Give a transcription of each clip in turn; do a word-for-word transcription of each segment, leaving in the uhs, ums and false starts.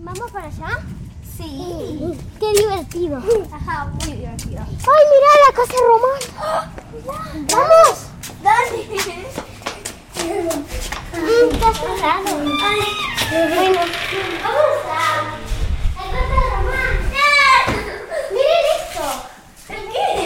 ¿Vamos para allá? Sí. Qué divertido. Ajá, muy divertido. ¡Ay, mirá la casa de Román! ¡Vamos! Dale. Mm, está cerrado. Bueno, Vamos a... la casa de Román. Miren esto. ¿Qué?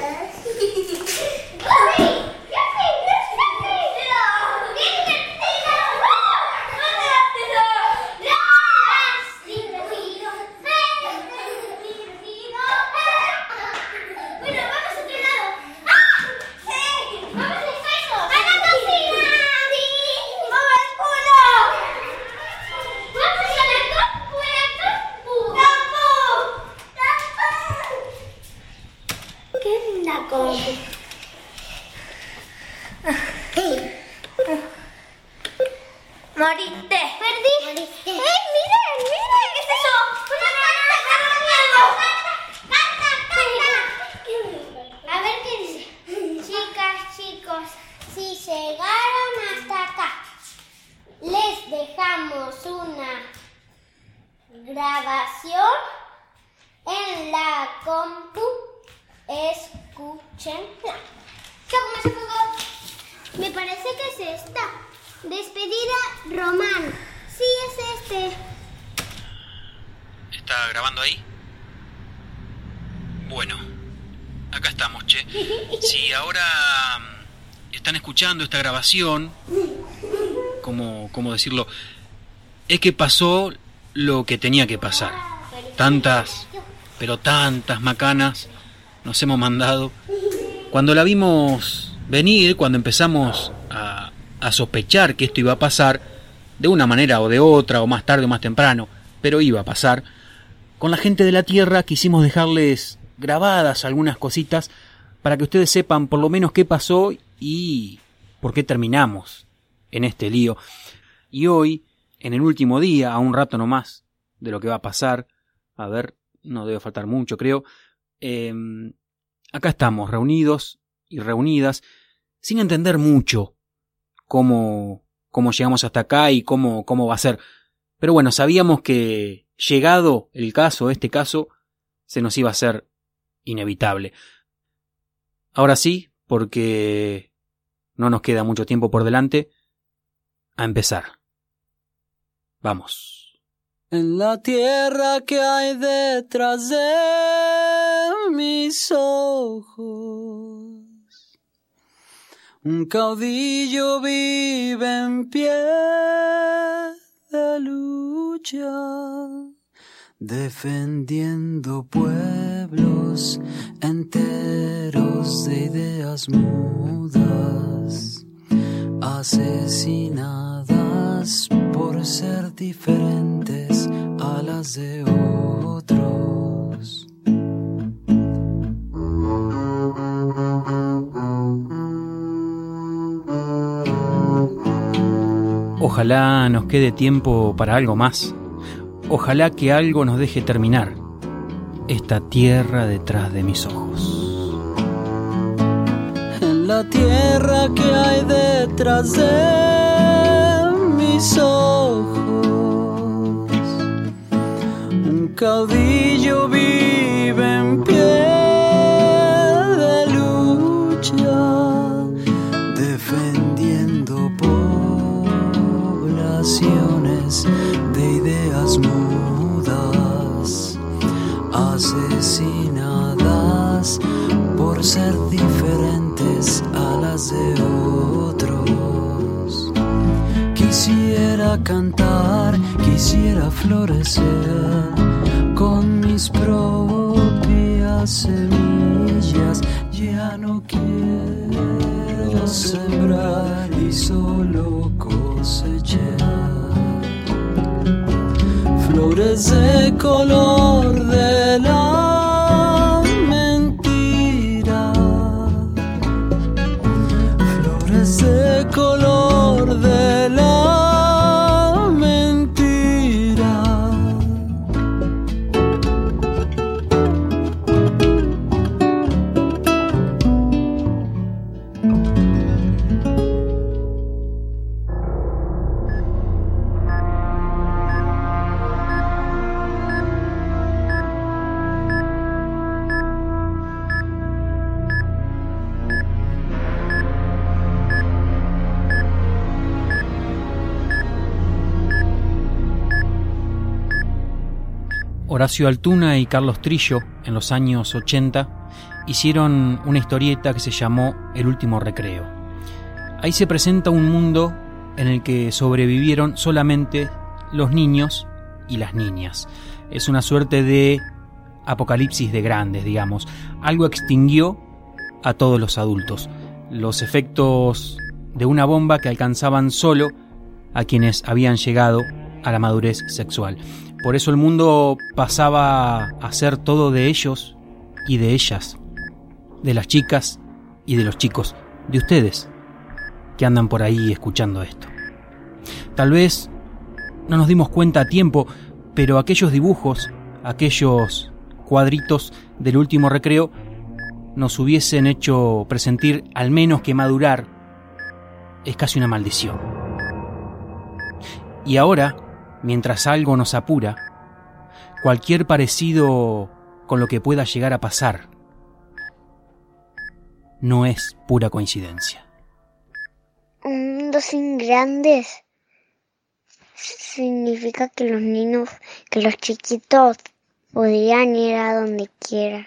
Moriste. Perdí. Moriste. ¡Eh, miren, miren! ¿Qué es eso? ¡Una carta! ¡Carta, carta! A ver qué dice. Chicas, chicos, si llegaron hasta acá, les dejamos una grabación en la compu. Escúchenla. ¿Cómo se jugó? Me parece que es esta. Despedida Román. Sí, es este. ¿Está grabando ahí? Bueno, acá estamos, che. Si ahora están escuchando esta grabación, ¿cómo, cómo decirlo? Es que pasó lo que tenía que pasar. Tantas, pero tantas macanas nos hemos mandado. Cuando la vimos venir, cuando empezamos a, a sospechar que esto iba a pasar, de una manera o de otra, o más tarde o más temprano, pero iba a pasar, con la gente de la Tierra quisimos dejarles grabadas algunas cositas para que ustedes sepan por lo menos qué pasó y por qué terminamos en este lío. Y hoy, en el último día, a un rato nomás de lo que va a pasar, a ver, no debe faltar mucho creo, eh, acá estamos reunidos y reunidas sin entender mucho cómo, cómo llegamos hasta acá y cómo, cómo va a ser. Pero bueno, sabíamos que llegado el caso, este caso, se nos iba a hacer inevitable. Ahora sí, porque no nos queda mucho tiempo por delante, a empezar. Vamos. En la tierra que hay detrás de mis ojos, un caudillo vive en pie de lucha, defendiendo pueblos enteros de ideas mudas, asesinadas por ser diferentes a las de otros. Ojalá nos quede tiempo para algo más. Ojalá que algo nos deje terminar esta tierra detrás de mis ojos. En la tierra que hay detrás de mis ojos, un caudillo vive en pie de lucha, defendiendo poblaciones de ideas mudas, asesinadas por ser diferentes a las de otros. Quisiera cantar, quisiera florecer con mis propias semillas. Ya no quiero sembrar y solo cosechar flores de color de la mentira, flores de color de la mentira. Horacio Altuna y Carlos Trillo, en los años ochenta, hicieron una historieta que se llamó El último recreo. Ahí se presenta un mundo en el que sobrevivieron solamente los niños y las niñas. Es una suerte de apocalipsis de grandes, digamos. Algo extinguió a todos los adultos. Los efectos de una bomba que alcanzaban solo a quienes habían llegado a la madurez sexual. Por eso el mundo pasaba a ser todo de ellos y de ellas, de las chicas y de los chicos, de ustedes que andan por ahí escuchando esto. Tal vez no nos dimos cuenta a tiempo, pero aquellos dibujos, aquellos cuadritos del último recreo nos hubiesen hecho presentir al menos que madurar es casi una maldición. Y ahora, mientras algo nos apura, cualquier parecido con lo que pueda llegar a pasar no es pura coincidencia. Un mundo sin grandes significa que los niños, que los chiquitos podrían ir a donde quieran.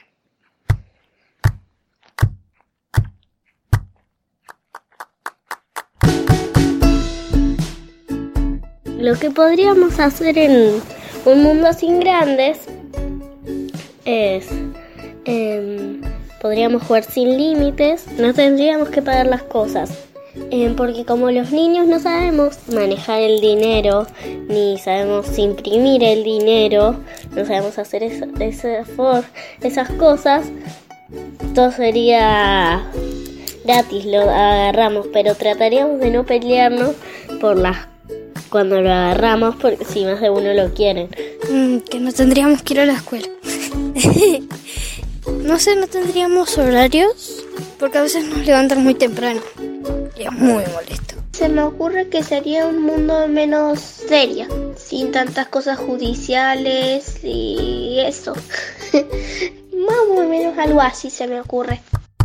Lo que podríamos hacer en un mundo sin grandes es, eh, podríamos jugar sin límites, no tendríamos que pagar las cosas, eh, porque como los niños no sabemos manejar el dinero, ni sabemos imprimir el dinero, no sabemos hacer esa, esa for, esas cosas, todo sería gratis, lo agarramos, pero trataríamos de no pelearnos por las cuando lo agarramos, porque si más de uno lo quieren. Mm, que no tendríamos que ir a la escuela. No sé, no tendríamos horarios, porque a veces nos levantan muy temprano. Y es muy molesto. Se me ocurre que sería un mundo menos serio, sin tantas cosas judiciales y eso. Más o menos algo así se me ocurre.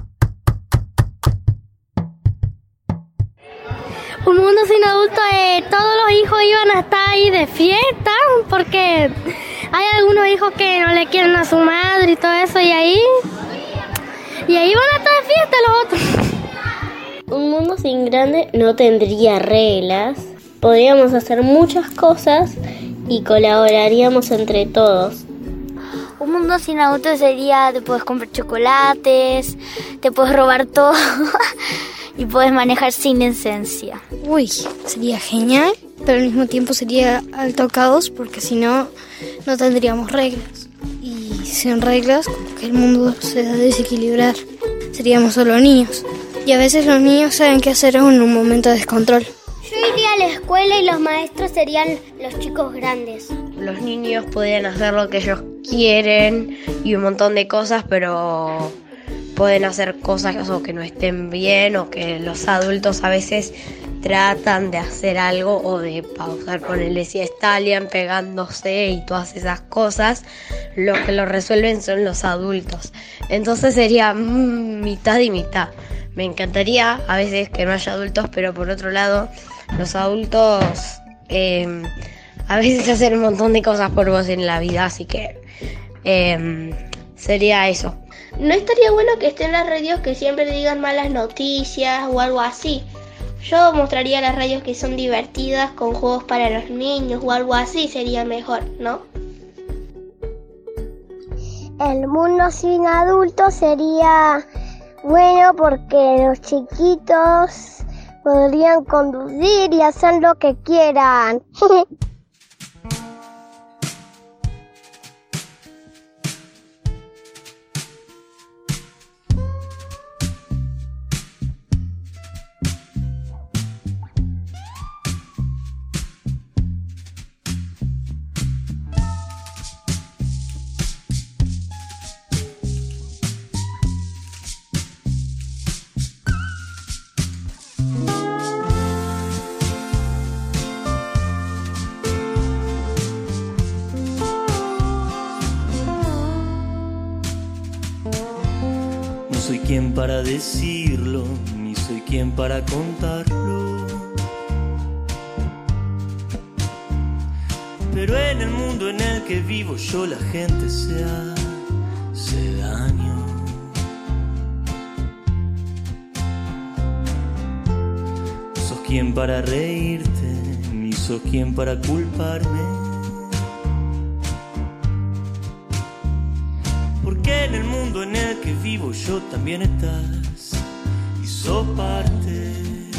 Un mundo sin adultos, eh, todos los hijos iban a estar ahí de fiesta, porque hay algunos hijos que no le quieren a su madre y todo eso, y ahí, y ahí van a estar de fiesta los otros. Un mundo sin grande no tendría reglas, podríamos hacer muchas cosas y colaboraríamos entre todos. Un mundo sin adultos sería, te puedes comprar chocolates, te puedes robar todo y puedes manejar sin licencia. Uy, sería genial, pero al mismo tiempo sería alto caos, porque si no, no tendríamos reglas. Y sin reglas, como que el mundo se va a desequilibrar. Seríamos solo niños. Y a veces los niños saben qué hacer en un momento de descontrol. Yo iría a la escuela y los maestros serían los chicos grandes. Los niños podrían hacer lo que ellos quieren y un montón de cosas, pero pueden hacer cosas o que no estén bien, o que los adultos a veces tratan de hacer algo o de pausar, ponerle si estallan pegándose y todas esas cosas. Los que lo resuelven son los adultos. Entonces sería mmm, mitad y mitad. Me encantaría a veces que no haya adultos, pero por otro lado, los adultos eh, a veces hacen un montón de cosas por vos en la vida, así que eh, sería eso. No estaría bueno que estén las radios que siempre digan malas noticias o algo así. Yo mostraría las radios que son divertidas, con juegos para los niños o algo así, sería mejor, ¿no? El mundo sin adultos sería bueno porque los chiquitos podrían conducir y hacer lo que quieran. No soy quien para decirlo, ni soy quien para contarlo. Pero en el mundo en el que vivo yo la gente se hace daño. No sos quien para reírte, ni sos quien para culparme. Porque en el mundo en el que vivo yo también estás y sos parte.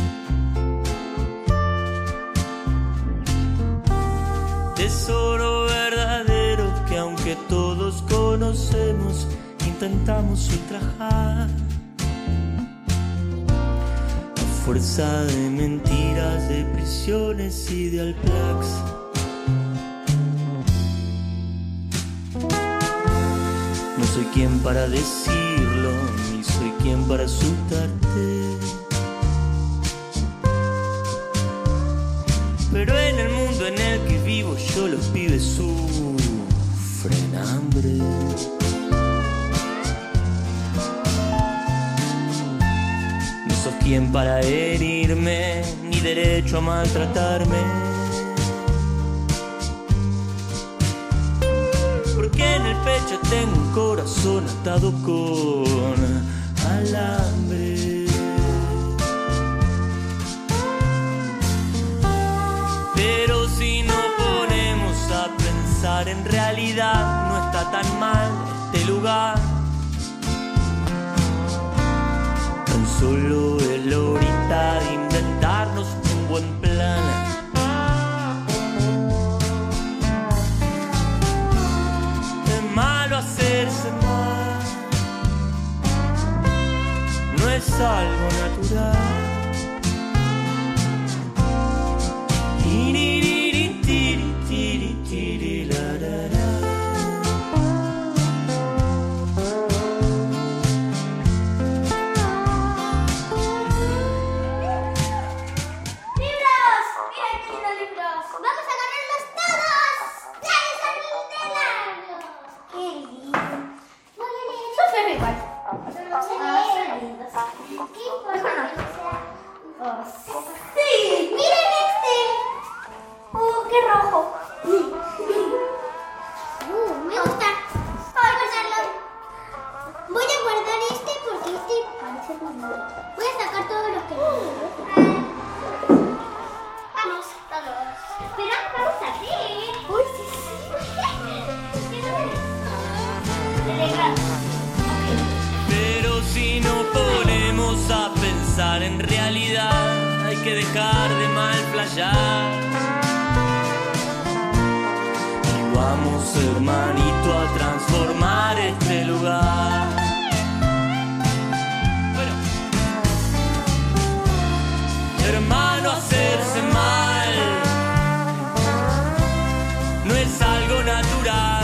Tesoro verdadero que aunque todos conocemos, intentamos ultrajar. A fuerza de mentiras, de prisiones y de alplax. No soy quien para decirlo, ni soy quien para asustarte. Pero en el mundo en el que vivo yo, los pibes sufren hambre. No sos quien para herirme, ni derecho a maltratarme. Porque en el pecho tengo un corazón atado con alambre. Pero si nos ponemos a pensar, en realidad no está tan mal este lugar. Tan solo es la horita de inventarnos un buen plan. Es malo hacerse mal, no es algo natural. Pero si nos ponemos a pensar, en realidad hay que dejar de mal playar. Y vamos, hermanito, a transformar este lugar. Bueno, hermano, hacerse mal no es algo natural.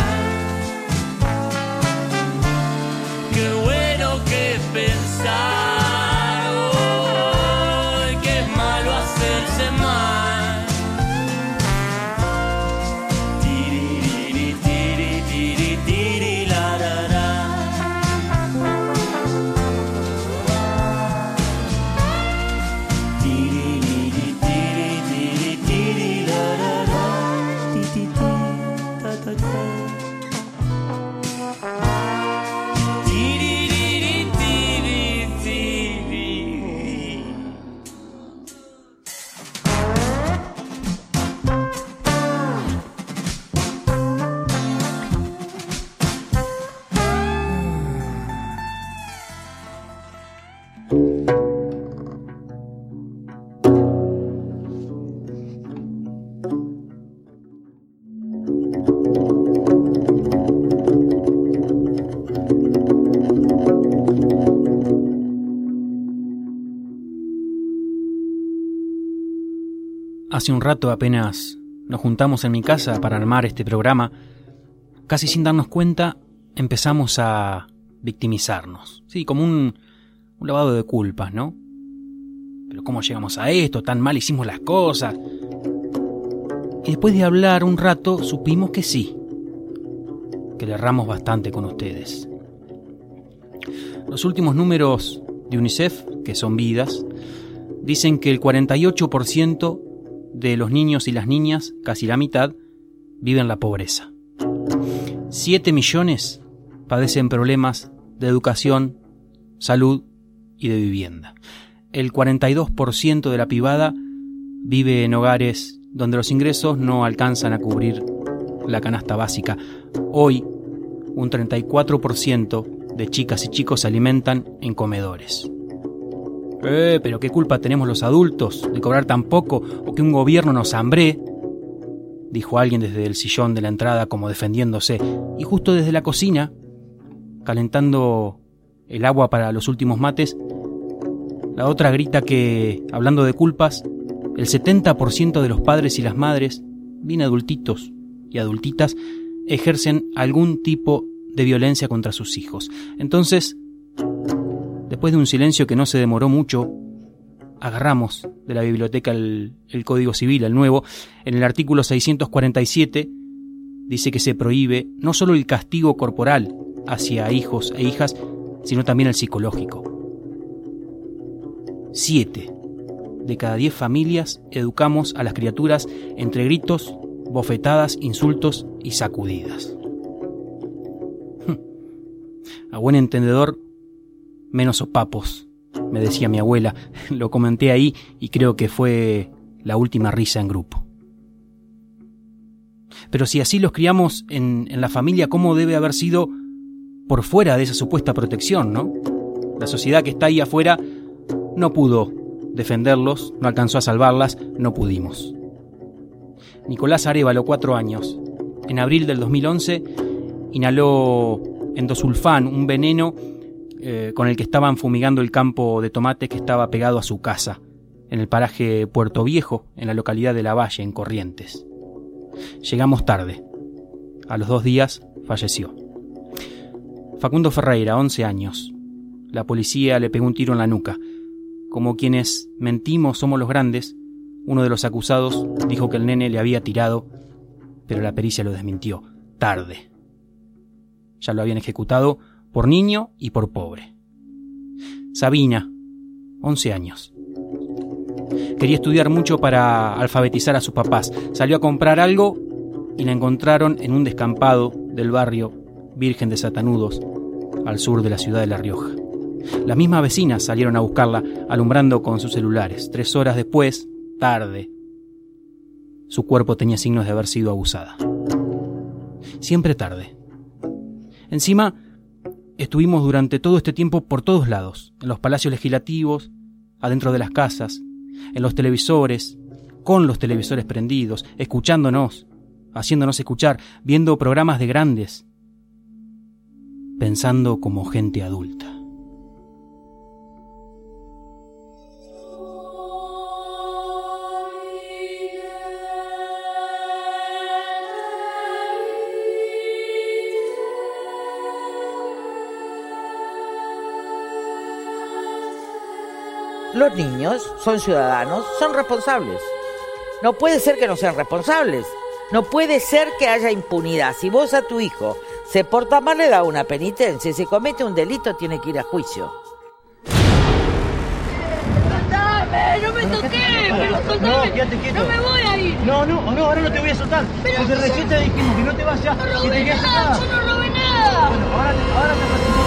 Qué bueno que pensar, oh, que es malo hacerse mal. Tiriri, tiri, tiri, tiri, la, la, la. Tiriri, tiri, tiri, tiri, la, la, la. Ti, ti, ti, ta, ta, ta. Hace un rato apenas nos juntamos en mi casa para armar este programa, casi sin darnos cuenta empezamos a victimizarnos. Sí, como un, un lavado de culpas, ¿no? Pero ¿cómo llegamos a esto? Tan mal hicimos las cosas. Y después de hablar un rato supimos que sí, que le erramos bastante con ustedes. Los últimos números de UNICEF, que son vidas, dicen que el cuarenta y ocho por ciento de los niños y las niñas, casi la mitad, viven la pobreza. siete millones padecen problemas de educación, salud y de vivienda. El cuarenta y dos por ciento de la pibada vive en hogares donde los ingresos no alcanzan a cubrir la canasta básica. Hoy, un treinta y cuatro por ciento de chicas y chicos se alimentan en comedores. Eh, pero ¿qué culpa tenemos los adultos de cobrar tan poco o que un gobierno nos hambree?, dijo alguien desde el sillón de la entrada como defendiéndose. Y justo desde la cocina, calentando el agua para los últimos mates, la otra grita que, hablando de culpas, el setenta por ciento de los padres y las madres, bien adultitos y adultitas, ejercen algún tipo de violencia contra sus hijos. Entonces, después de un silencio que no se demoró mucho, agarramos de la biblioteca el, el Código Civil, el nuevo. En el artículo seiscientos cuarenta y siete dice que se prohíbe no solo el castigo corporal hacia hijos e hijas, sino también el psicológico. Siete de cada diez familias educamos a las criaturas entre gritos, bofetadas, insultos y sacudidas. A buen entendedor, menos sopapos, me decía mi abuela. Lo comenté ahí y creo que fue la última risa en grupo. Pero si así los criamos en, en la familia, ¿cómo debe haber sido por fuera de esa supuesta protección, no? La sociedad que está ahí afuera no pudo defenderlos, no alcanzó a salvarlas, no pudimos. Nicolás Arévalo, cuatro años. En abril del dos mil once inhaló endosulfán, un veneno eh, con el que estaban fumigando el campo de tomates que estaba pegado a su casa, en el paraje Puerto Viejo, en la localidad de La Valle, en Corrientes. Llegamos tarde. A los dos días falleció. Facundo Ferreira, once años. La policía le pegó un tiro en la nuca. Como quienes mentimos somos los grandes, uno de los acusados dijo que el nene le había tirado, pero la pericia lo desmintió. Tarde. Ya lo habían ejecutado por niño y por pobre. Sabina, once años. Quería estudiar mucho para alfabetizar a sus papás. Salió a comprar algo y la encontraron en un descampado del barrio Virgen de Satanudos, al sur de la ciudad de La Rioja. Las mismas vecinas salieron a buscarla, alumbrando con sus celulares. Tres horas después, tarde, su cuerpo tenía signos de haber sido abusada. Siempre tarde. Encima, estuvimos durante todo este tiempo por todos lados, en los palacios legislativos, adentro de las casas, en los televisores, con los televisores prendidos, escuchándonos, haciéndonos escuchar, viendo programas de grandes, pensando como gente adulta. Los niños son ciudadanos, son responsables. No puede ser que no sean responsables. No puede ser que haya impunidad. Si vos a tu hijo se porta mal, le da una penitencia. Si comete un delito, tiene que ir a juicio. ¡Soltame! ¡No me toqué! ¡Pero soltame! No, quédate quieto. ¡No me voy a ir! No, no, no, ahora no te voy a soltar. Pero Porque recién te dijimos que no te vayas. ¡No que robé te quedas nada! acá. ¡Yo no robé nada! Bueno, ahora, ahora te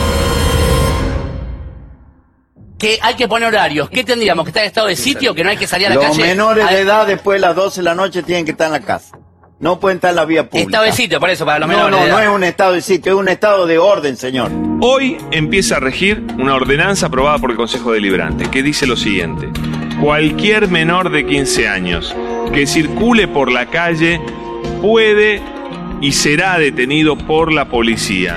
Que hay que poner horarios. ¿Qué tendríamos? ¿Que estar en estado de sitio? ¿Que no hay que salir a la Los calle? Los menores a... de edad después de las doce de la noche tienen que estar en la casa. No pueden estar en la vía pública. Estado de sitio, por eso, para los no, menores no, de edad. No, no es un estado de sitio, es un estado de orden, señor. Hoy empieza a regir una ordenanza aprobada por el Consejo Deliberante que dice lo siguiente: cualquier menor de quince años que circule por la calle puede y será detenido por la policía.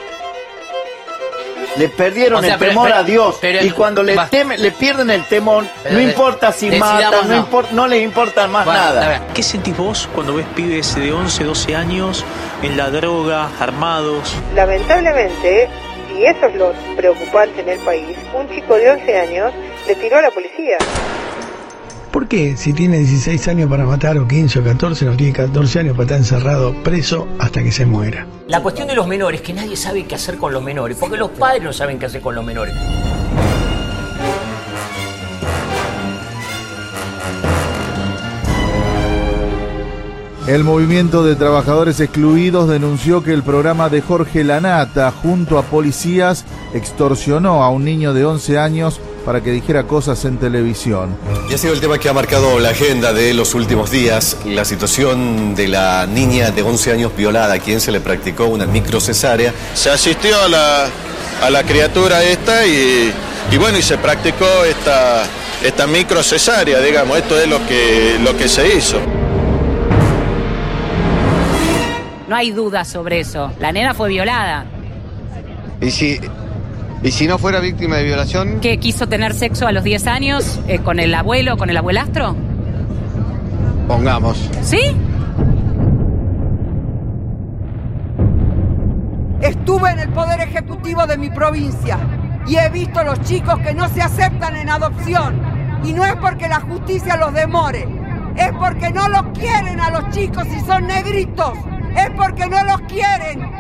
Le perdieron o sea, el pero, temor pero, a Dios pero, y cuando le, teme, le pierden el temor, no importa si matan, no, no. Import, no les importa más bueno, nada. ¿Qué sentís vos cuando ves pibes de once, doce años en la droga, armados? Lamentablemente, y eso es lo preocupante en el país, un chico de once años le tiró a la policía. ¿Por qué si tiene dieciséis años para matar o quince o catorce, no tiene catorce años para estar encerrado, preso hasta que se muera? La cuestión de los menores, que nadie sabe qué hacer con los menores, porque los padres no saben qué hacer con los menores. El movimiento de trabajadores excluidos denunció que el programa de Jorge Lanata, junto a policías, extorsionó a un niño de once años para que dijera cosas en televisión. Y ha sido el tema que ha marcado la agenda de los últimos días, la situación de la niña de once años violada, a quien se le practicó una microcesárea. Se asistió a la, a la criatura esta y, y bueno, y se practicó esta, esta microcesárea, digamos, esto es lo que, lo que se hizo. No hay duda sobre eso, la nena fue violada. ¿Y si, y si no fuera víctima de violación? ¿Que quiso tener sexo a los diez años eh, con el abuelo, con el abuelastro? Pongamos. ¿Sí? Estuve en el Poder Ejecutivo de mi provincia y he visto a los chicos que no se aceptan en adopción. Y no es porque la justicia los demore, es porque no los quieren a los chicos si son negritos. Es porque no los quieren.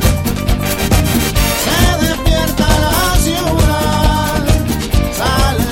Se despierta la ciudad, sale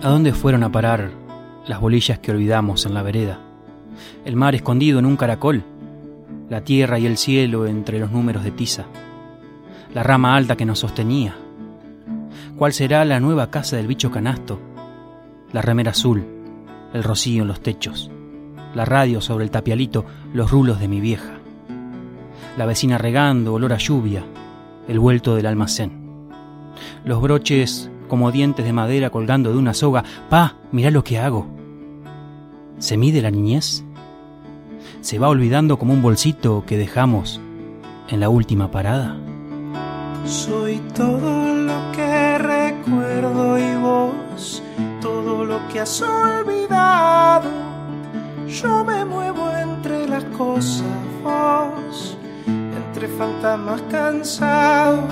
¿A dónde fueron a parar las bolillas que olvidamos en la vereda? El mar escondido en un caracol, la tierra y el cielo entre los números de tiza, la rama alta que nos sostenía. ¿Cuál será la nueva casa del bicho canasto? La remera azul, el rocío en los techos, la radio sobre el tapialito, los rulos de mi vieja, la vecina regando, olor a lluvia, el vuelto del almacén, los broches como dientes de madera colgando de una soga. Pa, mirá lo que hago. ¿Se mide la niñez? ¿Se va olvidando como un bolsito que dejamos en la última parada? Soy todo lo que recuerdo y vos, todo lo que has olvidado. Yo me muevo entre las cosas, vos, entre fantasmas cansados.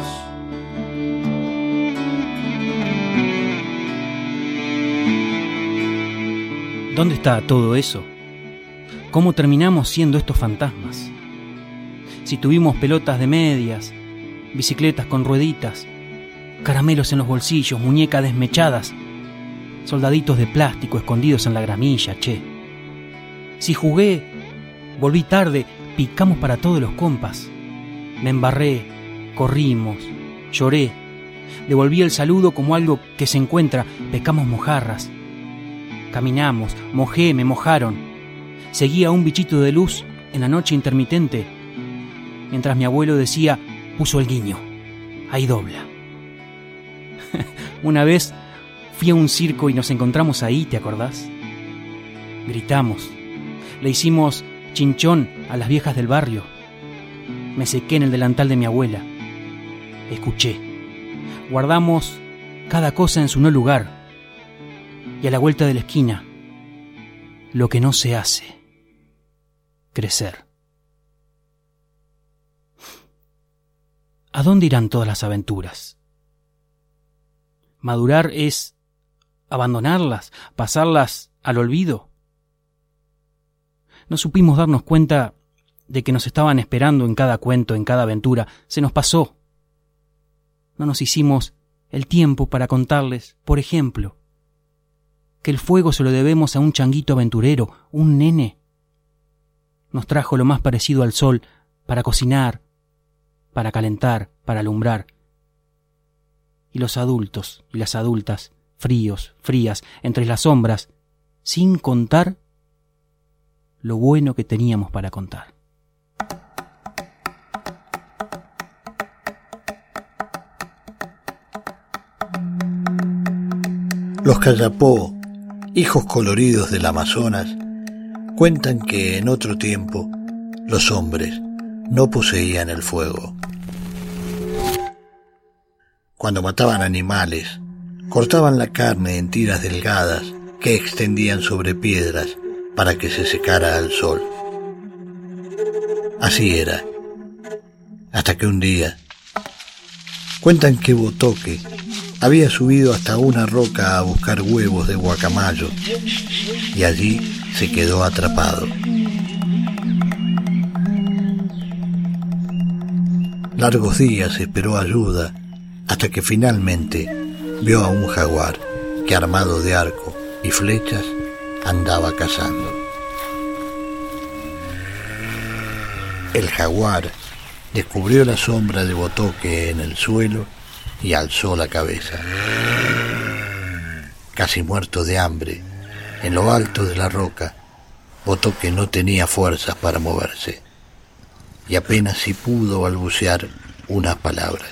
¿Dónde está todo eso? ¿Cómo terminamos siendo estos fantasmas? Si tuvimos pelotas de medias, bicicletas con rueditas, caramelos en los bolsillos, muñecas desmechadas, soldaditos de plástico escondidos en la gramilla, che. Si jugué, volví tarde, picamos para todos los compas. Me embarré, corrimos, lloré, devolví el saludo como algo que se encuentra, pecamos mojarras. Caminamos, mojé, me mojaron. Seguía un bichito de luz en la noche intermitente, mientras mi abuelo decía, puso el guiño, ahí dobla. Una vez fui a un circo y nos encontramos ahí, ¿te acordás? Gritamos, le hicimos chinchón a las viejas del barrio. Me sequé en el delantal de mi abuela. Escuché. Guardamos cada cosa en su no lugar. Y a la vuelta de la esquina, lo que no se hace, crecer. ¿A dónde irán todas las aventuras? ¿Madurar es abandonarlas, pasarlas al olvido? No supimos darnos cuenta de que nos estaban esperando en cada cuento, en cada aventura. Se nos pasó. No nos hicimos el tiempo para contarles, por ejemplo, que el fuego se lo debemos a un changuito aventurero, un nene. Nos trajo lo más parecido al sol para cocinar, para calentar, para alumbrar. Y los adultos y las adultas, fríos, frías, entre las sombras, sin contar lo bueno que teníamos para contar. Los Cayapó, hijos coloridos del Amazonas, cuentan que en otro tiempo los hombres no poseían el fuego. Cuando mataban animales, cortaban la carne en tiras delgadas que extendían sobre piedras para que se secara al sol. Así era, hasta que un día cuentan que Botoque había subido hasta una roca a buscar huevos de guacamayo y allí se quedó atrapado. Largos días esperó ayuda hasta que finalmente vio a un jaguar que, armado de arco y flechas, andaba cazando. El jaguar descubrió la sombra de Botoque en el suelo y alzó la cabeza. Casi muerto de hambre, en lo alto de la roca, Botoque no tenía fuerzas para moverse y apenas si pudo balbucear unas palabras.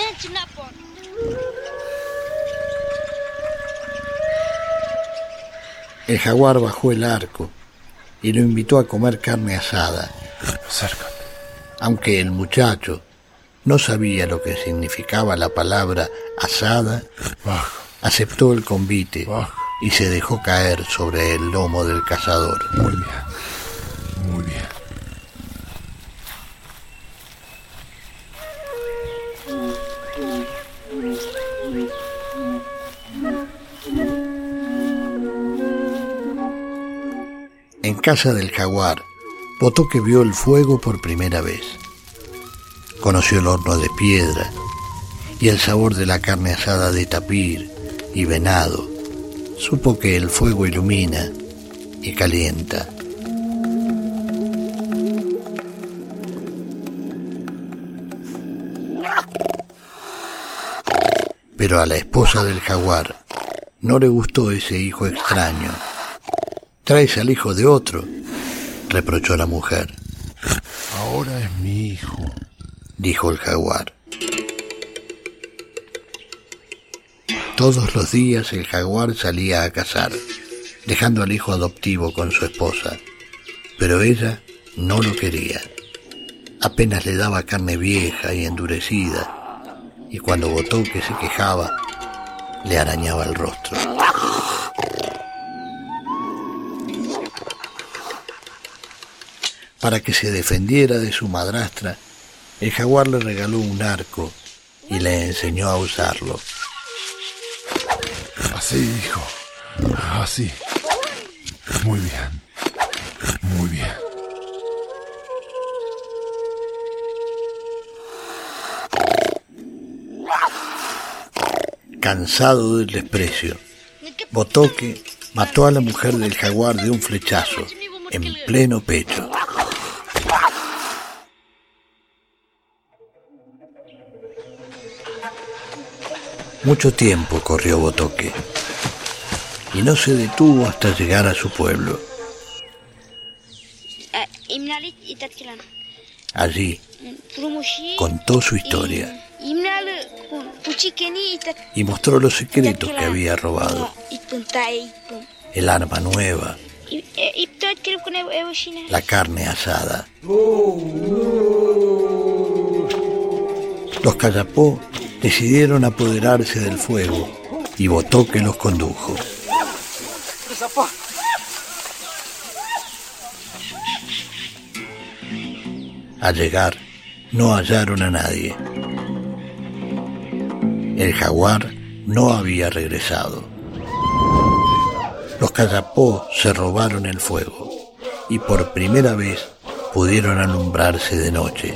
El jaguar bajó el arco y lo invitó a comer carne asada, aunque el muchacho no sabía lo que significaba la palabra asada. Aceptó el convite y se dejó caer sobre el lomo del cazador. Muy bien, muy bien. En casa del jaguar, Botoque vio el fuego por primera vez. Conoció el horno de piedra y el sabor de la carne asada de tapir y venado, Supo que el fuego ilumina y calienta. Pero a la esposa del jaguar no le gustó ese hijo extraño. «Traes al hijo de otro», reprochó la mujer. «Ahora es mi hijo», dijo el jaguar. Todos los días el jaguar salía a cazar, dejando al hijo adoptivo con su esposa, pero ella no lo quería. Apenas le daba carne vieja y endurecida, y cuando Botoque se quejaba, le arañaba el rostro. Para que se defendiera de su madrastra, el jaguar le regaló un arco y le enseñó a usarlo. Así, hijo. Así. Muy bien. Muy bien. Cansado del desprecio, Botoque mató a la mujer del jaguar de un flechazo en pleno pecho. Mucho tiempo corrió Botoque y no se detuvo hasta llegar a su pueblo. Allí contó su historia y mostró los secretos que había robado: el arma nueva, la carne asada. Los Callapó decidieron apoderarse del fuego y Botoque los condujo. Al llegar, no hallaron a nadie. El jaguar no había regresado. Los Callapó se robaron el fuego y por primera vez pudieron alumbrarse de noche,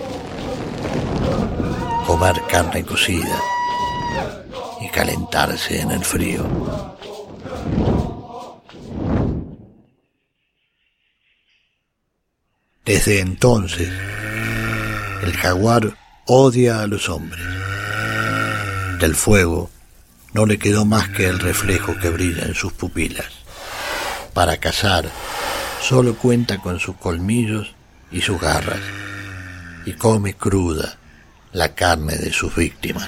comer carne cocida y calentarse en el frío. Desde entonces, el jaguar odia a los hombres. Del fuego no le quedó más que el reflejo que brilla en sus pupilas. Para cazar, solo cuenta con sus colmillos y sus garras, y come cruda la carne de sus víctimas.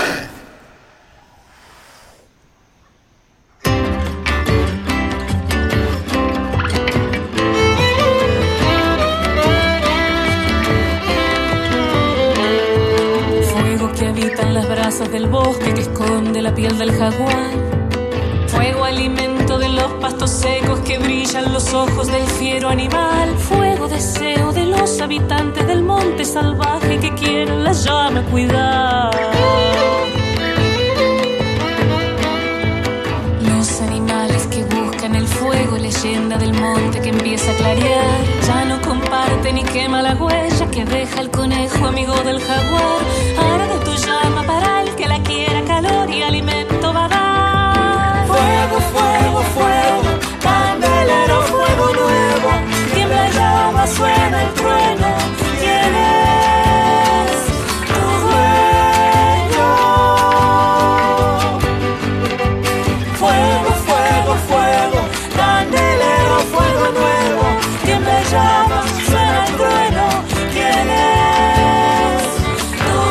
Fuego que habita en las brasas del bosque que esconde la piel del jaguar. Fuego alimento de los pastos secos que brillan los ojos del fiero animal. Fuego deseo de los habitantes del monte salvaje que quieren la llama cuidar. Los animales que buscan el fuego, leyenda del monte que empieza a clarear. Ya no comparte ni quema la huella que deja el conejo amigo del jaguar. Ahora de tu llama para el que la quiera calor y alimento va a dar. Fuego, fuego, fuego, candelero, fuego nuevo. Tiembla llama, suena el trueno. ¿Quién es tu dueño? Fuego, fuego, fuego, candelero, fuego nuevo. Tiembla llama, suena el trueno. ¿Quién es tu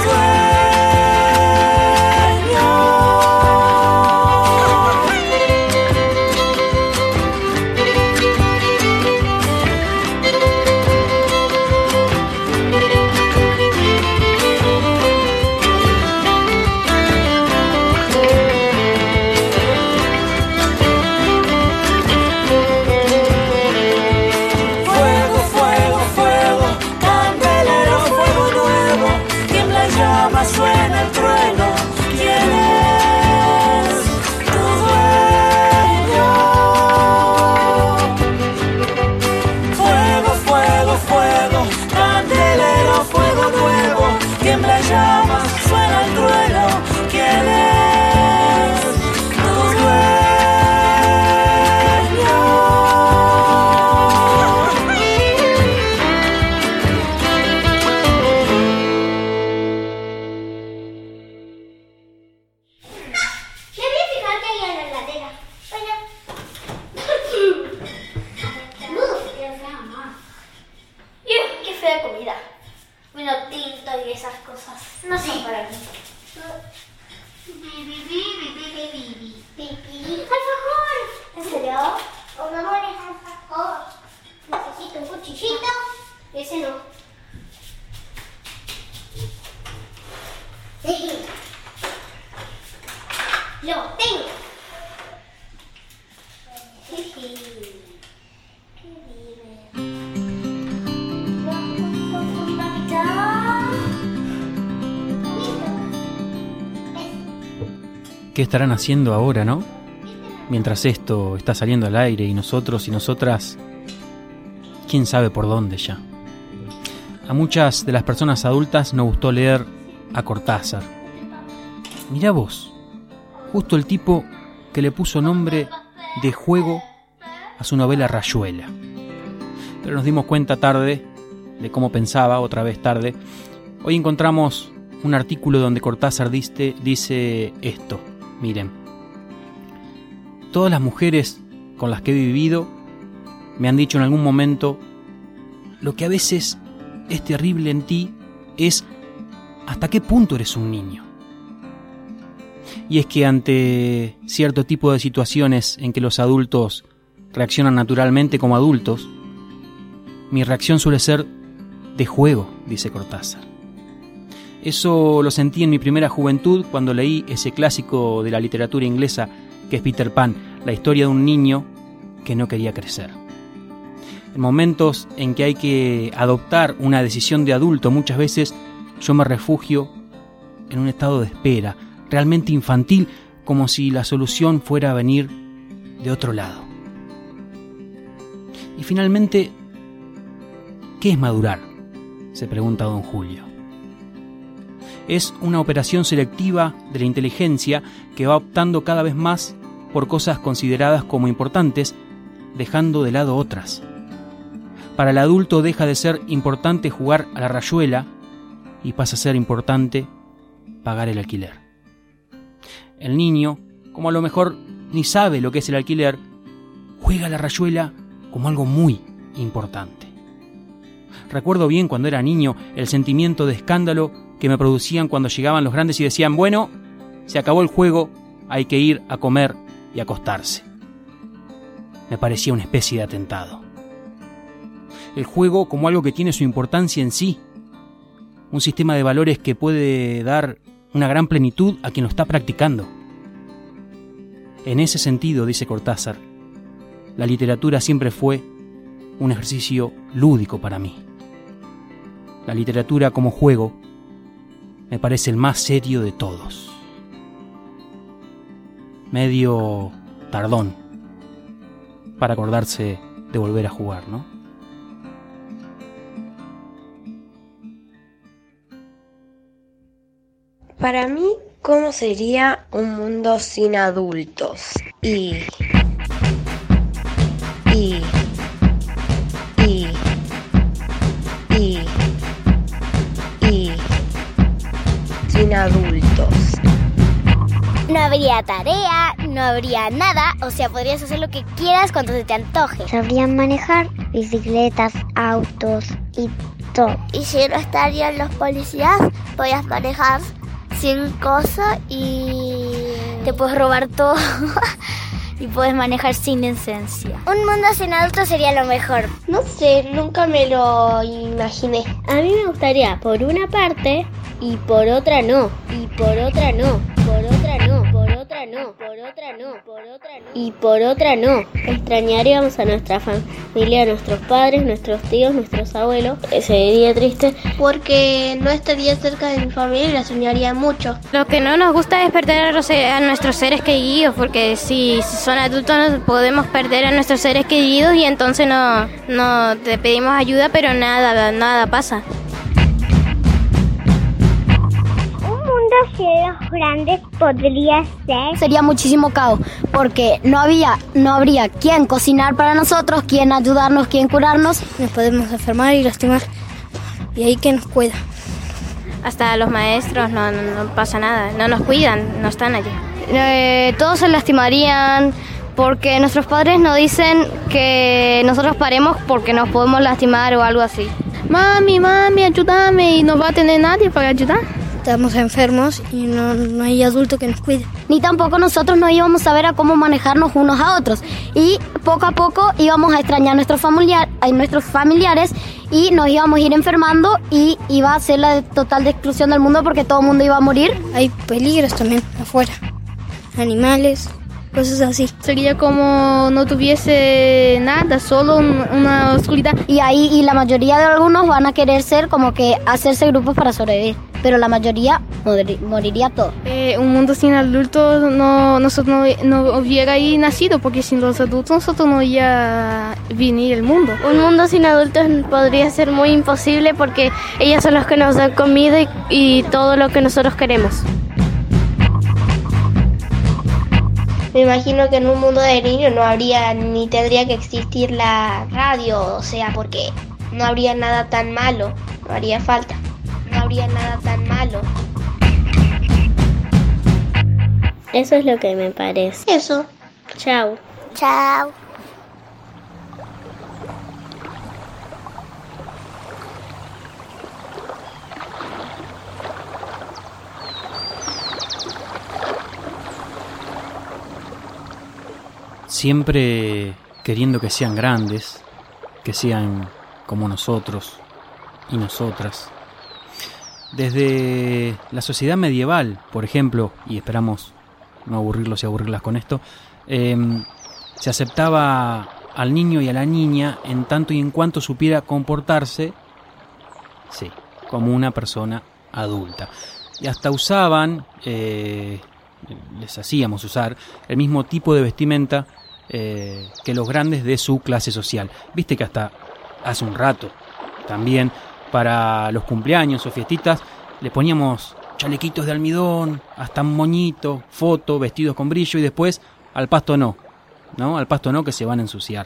cosas. No son para mí. ¡Alfajor! ¿En serio? Oh, mi amor, es alfajor. Necesito un cuchillito. Ese no. Lo tengo. ¿Qué estarán haciendo ahora, no? Mientras esto está saliendo al aire y nosotros y nosotras, quién sabe por dónde ya. A muchas de las personas adultas nos gustó leer a Cortázar. Mirá vos, justo el tipo que le puso nombre de juego a su novela Rayuela. Pero nos dimos cuenta tarde de cómo pensaba, otra vez tarde. Hoy encontramos un artículo donde Cortázar dice, dice esto. Miren, todas las mujeres con las que he vivido me han dicho en algún momento: lo que a veces es terrible en ti es hasta qué punto eres un niño. Y es que ante cierto tipo de situaciones en que los adultos reaccionan naturalmente como adultos, mi reacción suele ser de juego, dice Cortázar. Eso lo sentí en mi primera juventud cuando leí ese clásico de la literatura inglesa que es Peter Pan, la historia de un niño que no quería crecer. En momentos en que hay que adoptar una decisión de adulto, muchas veces yo me refugio en un estado de espera, realmente infantil, como si la solución fuera a venir de otro lado. Y finalmente, ¿qué es madurar?, se pregunta don Julio. Es una operación selectiva de la inteligencia que va optando cada vez más por cosas consideradas como importantes, dejando de lado otras. Para el adulto deja de ser importante jugar a la rayuela y pasa a ser importante pagar el alquiler. El niño, como a lo mejor ni sabe lo que es el alquiler, juega a la rayuela como algo muy importante. Recuerdo bien cuando era niño el sentimiento de escándalo que me producían cuando llegaban los grandes y decían: bueno, se acabó el juego, hay que ir a comer y acostarse. Me parecía una especie de atentado. El juego como algo que tiene su importancia en sí, un sistema de valores que puede dar una gran plenitud a quien lo está practicando. En ese sentido, dice Cortázar, la literatura siempre fue un ejercicio lúdico para mí. La literatura como juego me parece el más serio de todos. Medio tardón para acordarse de volver a jugar, ¿no? Para mí, ¿cómo sería un mundo sin adultos? Y... Y... Y... Y... Y... Sin adultos. No habría tarea, no habría nada, o sea, podrías hacer lo que quieras cuando se te antoje. Sabrían manejar bicicletas, autos y todo. Y si no estarían los policías, podrías manejar sin cosa y te puedes robar todo y puedes manejar sin licencia. Un mundo sin adultos sería lo mejor. No sé, nunca me lo imaginé. A mí me gustaría por una parte y por otra no, y por otra no, por otra no, por otra no, por otra no, por otra no, y por otra no. Extrañaríamos a nuestra familia, a nuestros padres, nuestros tíos, nuestros abuelos. Sería triste porque no estaría cerca de mi familia y la soñaría mucho. Lo que no nos gusta es perder a, los, a nuestros seres queridos, porque si son adultos no podemos perder a nuestros seres queridos y entonces no, no te pedimos ayuda, pero nada, nada pasa. Cielos grandes podría ser. Sería muchísimo caos, porque no había, no habría quien cocinar para nosotros, quien ayudarnos, quien curarnos. Nos podemos enfermar y lastimar, y ahí que nos cuida. Hasta los maestros no, no, no pasa nada, no nos cuidan, no están allí. Eh, todos se lastimarían, porque nuestros padres nos dicen que nosotros paremos porque nos podemos lastimar o algo así. mami, mami, ayúdame, y no va a tener nadie para ayudar. Estamos enfermos y no, no hay adulto que nos cuide. Ni tampoco nosotros nos íbamos a ver a cómo manejarnos unos a otros. Y poco a poco íbamos a extrañar a nuestros, familiar, a nuestros familiares y nos íbamos a ir enfermando y iba a ser la total destrucción del mundo porque todo el mundo iba a morir. Hay peligros también afuera, animales, cosas así. Sería como no tuviese nada, solo un, una oscuridad. Y ahí y la mayoría de algunos van a querer ser como que hacerse grupos para sobrevivir. Pero la mayoría morir, moriría todo. Eh, un mundo sin adultos, no, nosotros no, no hubiera ahí nacido, porque sin los adultos nosotros no iba a venir el mundo. Un mundo sin adultos podría ser muy imposible porque ellos son los que nos dan comida y, y todo lo que nosotros queremos. Me imagino que en un mundo de niños no habría ni tendría que existir la radio, o sea, porque no habría nada tan malo, no haría falta. No habría nada tan malo. Eso es lo que me parece. Eso. Chao. Chao. Siempre queriendo que sean grandes, que sean como nosotros y nosotras. Desde la sociedad medieval, por ejemplo, y esperamos no aburrirlos y aburrirlas con esto, eh, se aceptaba al niño y a la niña en tanto y en cuanto supiera comportarse, sí, como una persona adulta. Y hasta usaban, eh, les hacíamos usar, el mismo tipo de vestimenta eh, que los grandes de su clase social. Viste que hasta hace un rato también, para los cumpleaños o fiestitas, le poníamos chalequitos de almidón, hasta un moñito, foto, vestidos con brillo, y después al pasto no, ¿no? Al pasto no, que se van a ensuciar.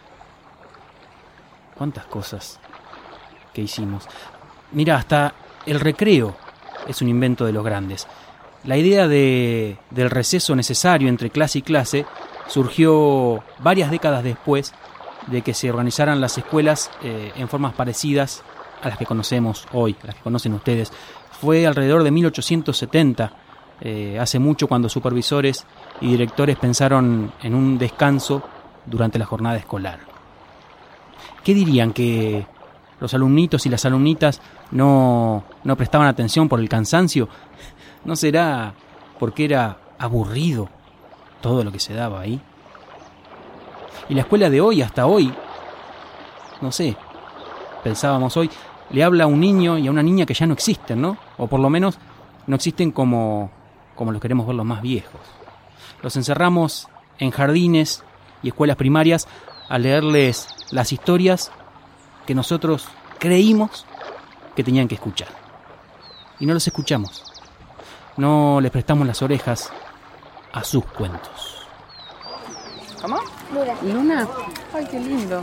¿Cuántas cosas que hicimos? Mira, hasta el recreo es un invento de los grandes. La idea de, del receso necesario entre clase y clase surgió varias décadas después de que se organizaran las escuelas eh, en formas parecidas a las que conocemos hoy, a las que conocen ustedes. Fue alrededor de mil ochocientos setenta, eh, hace mucho, cuando supervisores y directores pensaron en un descanso durante la jornada escolar. ¿Qué dirían? ¿Que los alumnitos y las alumnitas no, no prestaban atención por el cansancio? ¿No será porque era aburrido todo lo que se daba ahí? Y la escuela de hoy, hasta hoy, no sé, pensábamos hoy, le habla a un niño y a una niña que ya no existen, ¿no? O por lo menos no existen como, como los queremos ver los más viejos. Los encerramos en jardines y escuelas primarias a leerles las historias que nosotros creímos que tenían que escuchar. Y no los escuchamos. No les prestamos las orejas a sus cuentos. ¿Cómo? Luna. Luna. Ay, qué lindo.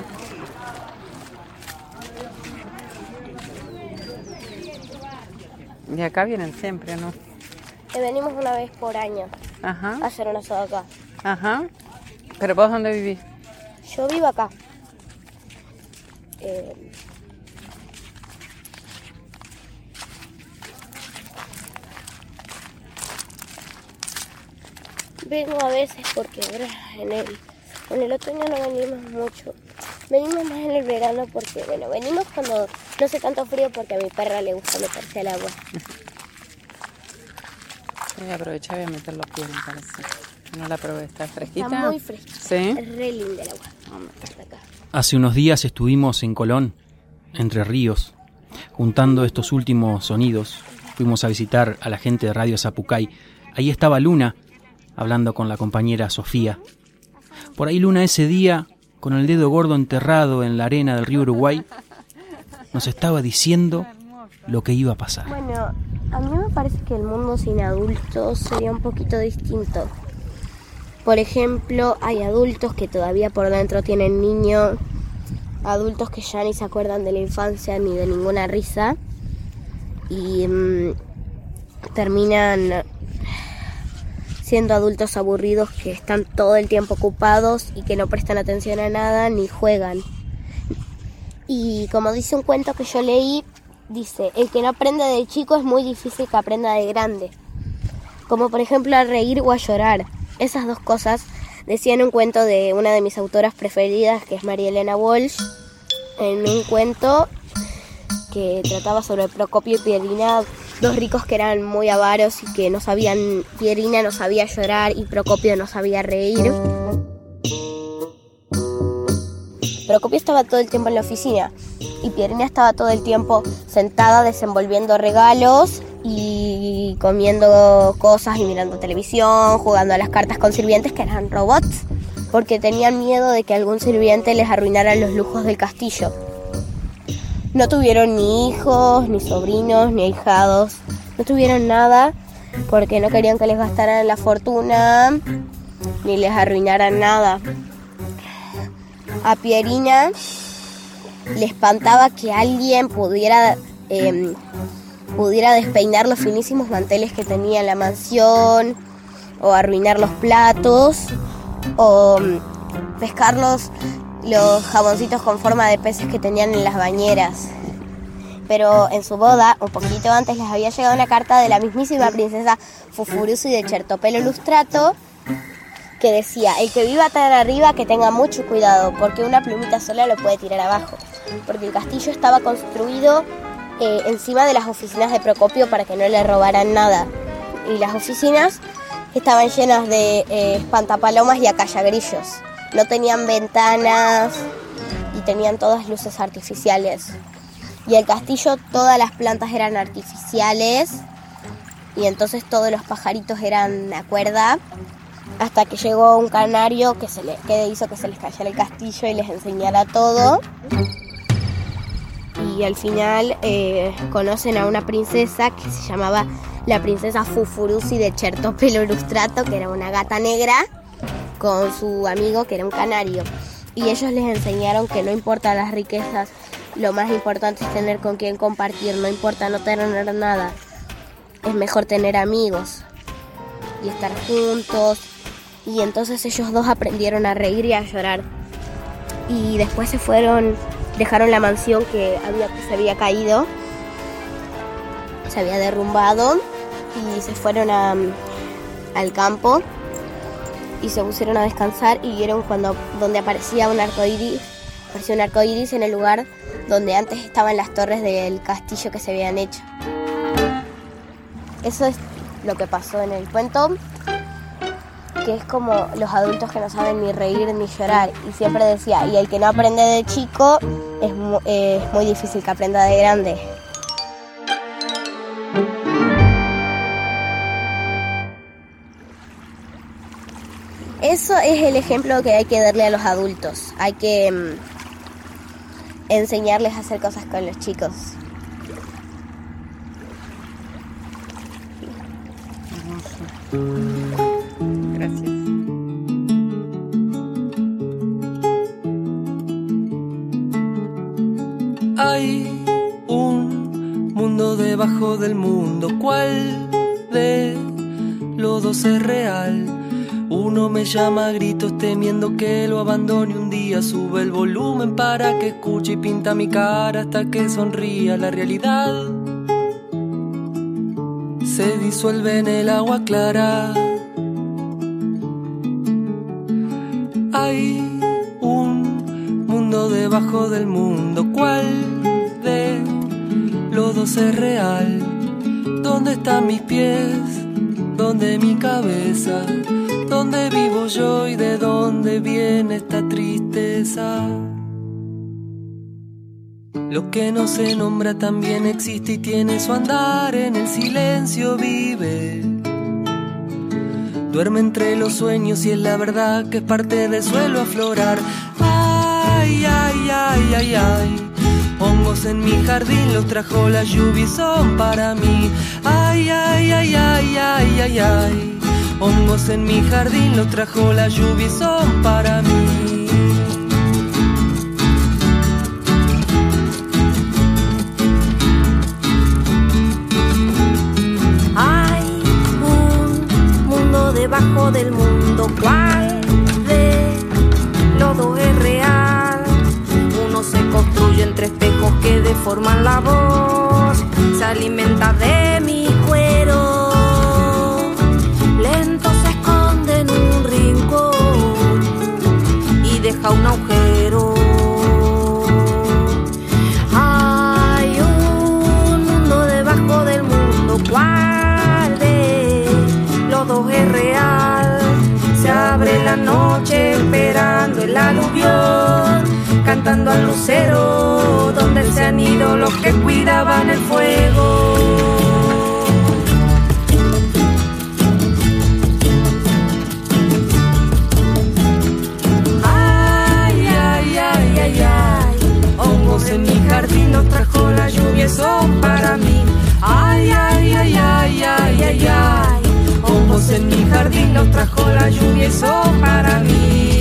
Y acá vienen siempre, ¿no? Que venimos una vez por año. Ajá. A hacer un asado acá. Ajá. ¿Pero vos dónde vivís? Yo vivo acá. Eh... Vengo a veces porque ahora en el, en el otoño no venimos mucho. Venimos más en el verano porque, bueno, venimos cuando no hace tanto frío porque a mi perra le gusta meterse al agua. Voy a aprovechar y voy a meter los pies, me parece. No la probé, ¿está fresquita? Está muy fresquita. ¿Sí? Es re linda el agua. Vamos a meterla acá. Hace unos días estuvimos en Colón, Entre Ríos, juntando estos últimos sonidos. Fuimos a visitar a la gente de Radio Zapucay. Ahí estaba Luna, hablando con la compañera Sofía. Por ahí Luna ese día, con el dedo gordo enterrado en la arena del río Uruguay, nos estaba diciendo lo que iba a pasar. Bueno, a mí me parece que el mundo sin adultos sería un poquito distinto. Por ejemplo, hay adultos que todavía por dentro tienen niños, adultos que ya ni se acuerdan de la infancia ni de ninguna risa y mmm, terminan siendo adultos aburridos que están todo el tiempo ocupados y que no prestan atención a nada ni juegan. Y como dice un cuento que yo leí, dice, el que no aprende de chico es muy difícil que aprenda de grande. Como por ejemplo a reír o a llorar. Esas dos cosas decía en un cuento de una de mis autoras preferidas, que es María Elena Walsh, en un cuento que trataba sobre Procopio y Pierina, dos ricos que eran muy avaros y que no sabían, Pierina no sabía llorar y Procopio no sabía reír. Procopio estaba todo el tiempo en la oficina y Pierina estaba todo el tiempo sentada desenvolviendo regalos y comiendo cosas y mirando televisión, jugando a las cartas con sirvientes que eran robots, porque tenían miedo de que algún sirviente les arruinara los lujos del castillo. No tuvieron ni hijos, ni sobrinos, ni ahijados, no tuvieron nada porque no querían que les gastaran la fortuna ni les arruinaran nada. A Pierina le espantaba que alguien pudiera, eh, pudiera despeinar los finísimos manteles que tenía en la mansión, o arruinar los platos, o pescar los, los jaboncitos con forma de peces que tenían en las bañeras. Pero en su boda, un poquito antes, les había llegado una carta de la mismísima princesa Fufurusi de Chertopelo Lustrato, que decía, el que viva tan arriba que tenga mucho cuidado, porque una plumita sola lo puede tirar abajo, porque el castillo estaba construido eh, encima de las oficinas de Procopio para que no le robaran nada, y las oficinas estaban llenas de eh, espantapalomas y acallagrillos, no tenían ventanas y tenían todas luces artificiales, y el castillo todas las plantas eran artificiales, y entonces todos los pajaritos eran a cuerda, hasta que llegó un canario que, se le, que hizo que se les cayera el castillo y les enseñara todo. Y al final eh, conocen a una princesa que se llamaba la princesa Fufurusi de Chertopelo Lustrato, que era una gata negra, con su amigo que era un canario. Y ellos les enseñaron que no importa las riquezas, lo más importante es tener con quién compartir, no importa no tener nada, es mejor tener amigos y estar juntos. Y entonces ellos dos aprendieron a reír y a llorar. Y después se fueron, dejaron la mansión que había, que se había caído, se había derrumbado, y se fueron a, al campo y se pusieron a descansar y vieron cuando donde aparecía un arcoíris, apareció un arcoíris en el lugar donde antes estaban las torres del castillo que se habían hecho. Eso es lo que pasó en el cuento, que es como los adultos que no saben ni reír ni llorar, y siempre decía, y el que no aprende de chico es muy, eh, es muy difícil que aprenda de grande. Eso es el ejemplo que hay que darle a los adultos, hay que mm, enseñarles a hacer cosas con los chicos. Gracias. Hay un mundo debajo del mundo, ¿cuál de los dos es real? Uno me llama a gritos temiendo que lo abandone un día, sube el volumen para que escuche y pinta mi cara hasta que sonría. La realidad se disuelve en el agua clara. Hay un mundo debajo del mundo, ¿cuál de los dos es real? ¿Dónde están mis pies? ¿Dónde mi cabeza? ¿Dónde vivo yo y de dónde viene esta tristeza? Lo que no se nombra también existe y tiene su andar, en el silencio vive. Duerme entre los sueños y es la verdad que es parte del suelo aflorar. Ay, ay, ay, ay, ay. Hongos en mi jardín los trajo la lluvia y son para mí. Ay, ay, ay, ay, ay, ay, ay. Hongos en mi jardín los trajo la lluvia y son para mí. Hay un mundo debajo del mundo, ¿cuál de los dos es real? Uno se construye en entre espejos que deforman la voz. Se alimenta de mi cuero, lento se esconde en un rincón y deja un agujero. Hay un mundo debajo del mundo, ¿cuál de los dos es real? Se abre la noche esperando el aluvión, cantando al lucero donde se han ido los que cuidaban el fuego. Ay, ay, ay, ay, ay, hongos en mi jardín los trajo la lluvia, son para mí. Ay, ay, ay, ay, ay, ay, ay, hongos en mi jardín los trajo la lluvia, son para mí.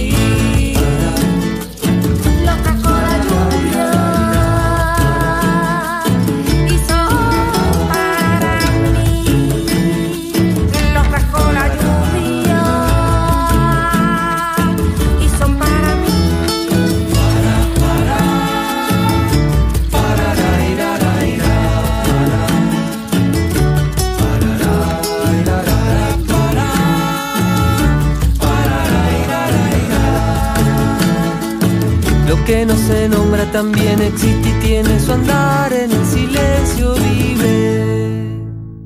Que no se nombra también existe y tiene su andar, en el silencio vive.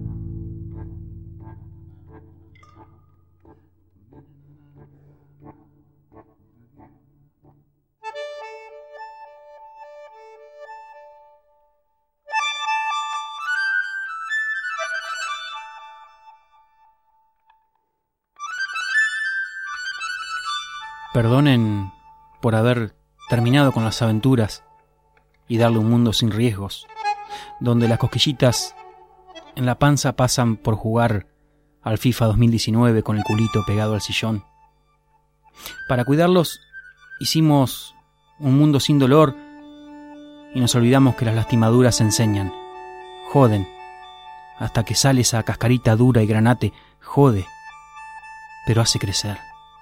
Perdonen por haber terminado con las aventuras y darle un mundo sin riesgos, donde las cosquillitas en la panza pasan por jugar al FIFA dos mil diecinueve con el culito pegado al sillón. Para cuidarlos hicimos un mundo sin dolor y nos olvidamos que las lastimaduras enseñan, joden, hasta que sale esa cascarita dura y granate, jode, pero hace crecer.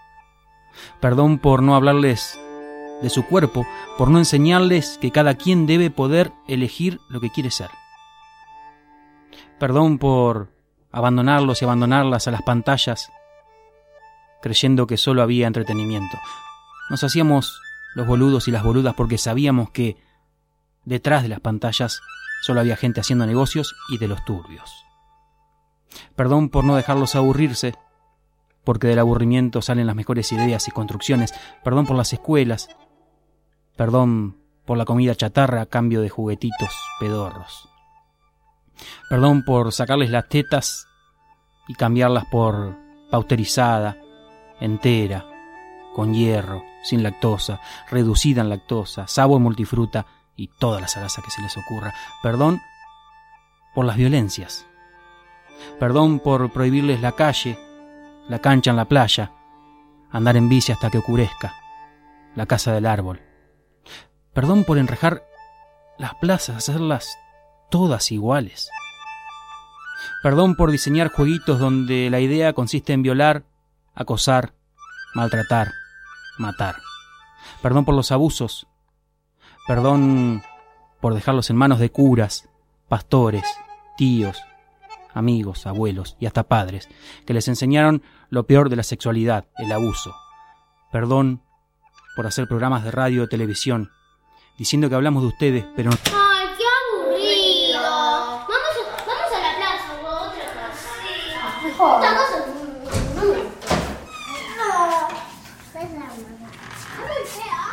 Perdón por no hablarles de su cuerpo, por no enseñarles que cada quien debe poder elegir lo que quiere ser. Perdón por abandonarlos y abandonarlas a las pantallas, creyendo que solo había entretenimiento. Nos hacíamos los boludos y las boludas porque sabíamos que detrás de las pantallas solo había gente haciendo negocios y de los turbios. Perdón por no dejarlos aburrirse, porque del aburrimiento salen las mejores ideas y construcciones. Perdón por las escuelas. Perdón por la comida chatarra a cambio de juguetitos pedorros. Perdón por sacarles las tetas y cambiarlas por pausterizada, entera, con hierro, sin lactosa, reducida en lactosa, sabor multifruta y toda la zaraza que se les ocurra. Perdón por las violencias. Perdón por prohibirles la calle, la cancha en la playa, andar en bici hasta que oscurezca, la casa del árbol. Perdón por enrejar las plazas, hacerlas todas iguales. Perdón por diseñar jueguitos donde la idea consiste en violar, acosar, maltratar, matar. Perdón por los abusos. Perdón por dejarlos en manos de curas, pastores, tíos, amigos, abuelos y hasta padres, que les enseñaron lo peor de la sexualidad, el abuso. Perdón por hacer programas de radio o televisión, diciendo que hablamos de ustedes, pero no... ¡Ay, qué aburrido! Vamos a, vamos a la plaza o a otra casa. Sí. Estamos en... No.